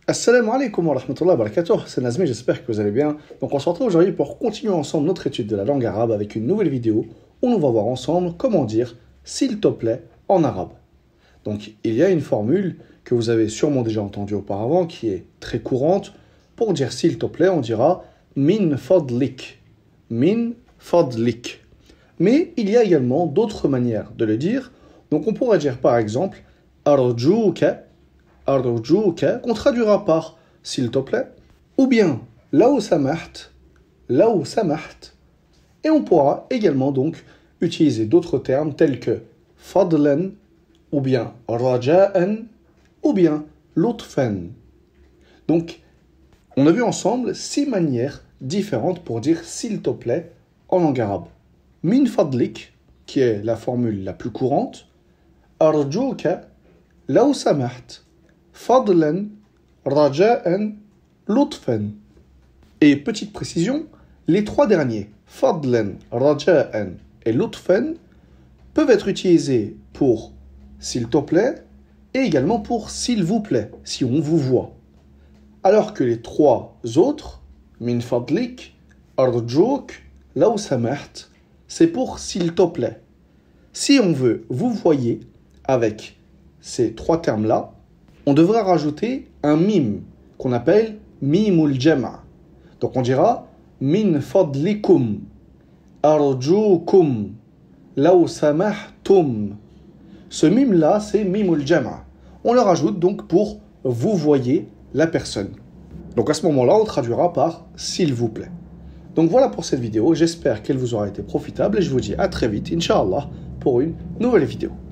Assalamu alaikum wa rahmatullahi wa barakatuh, c'est Nazmi, j'espère que vous allez bien. Donc on se retrouve aujourd'hui pour continuer ensemble notre étude de la langue arabe avec une nouvelle vidéo où on va voir ensemble comment dire « s'il te plaît » en arabe. Donc il y a une formule que vous avez sûrement déjà entendue auparavant qui est très courante. Pour dire « s'il te plaît », on dira « min fadlik ». Min fadlik. Mais il y a également d'autres manières de le dire. Donc on pourrait dire par exemple « arjuka » qu'on traduira par s'il te plaît, ou bien law samaht, et on pourra également donc utiliser d'autres termes tels que fadlan, ou bien raja'an, ou bien lutfan. Donc, on a vu ensemble 6 manières différentes pour dire s'il te plaît en langue arabe. Min fadlik, qui est la formule la plus courante, arjuka, law samaht, Fadlan, Raja'an, Lutfan. Et petite précision, les 3 derniers, Fadlan, Raja'an et Lutfan, peuvent être utilisés pour s'il te plaît et également pour s'il vous plaît, si on vous voit. Alors que les 3 autres, Min Fadlik, Arjouk, Law Samaht, c'est pour s'il te plaît. Si on veut vous voyez avec ces 3 termes-là, on devra rajouter un mime qu'on appelle mimul jama'. Donc on dira min fadlikum, arjukum, law samahtum. Ce mime-là, c'est mimul jama'. On le rajoute donc pour vous voyez la personne. Donc à ce moment-là, on traduira par s'il vous plaît. Donc voilà pour cette vidéo. J'espère qu'elle vous aura été profitable et je vous dis à très vite, Inch'Allah, pour une nouvelle vidéo.